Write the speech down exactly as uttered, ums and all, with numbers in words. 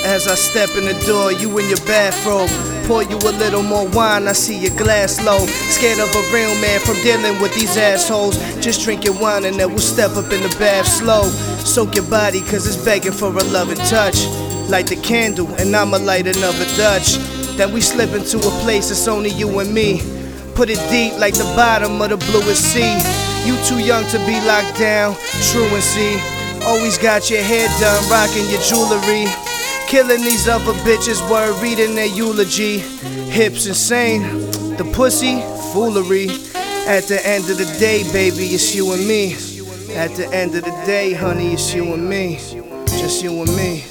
As I step in the door, you in your bathrobe. Pour you a little more wine, I see your glass low. Scared of a real man from dealing with these assholes. Just drink your wine and then we'll step up in the bath slow. Soak your body cause it's begging for a loving touch. Light the candle and I'ma light another Dutch. Then we slip into a place that's only you and me. Put it deep like the bottom of the bluest sea. You too young to be locked down, truancy. Always got your hair done, rocking your jewelry. Killing these other bitches, word reading their eulogy. Hips insane, the pussy, foolery. At the end of the day, baby, it's you and me. At the end of the day, honey, it's you and me. Just you and me.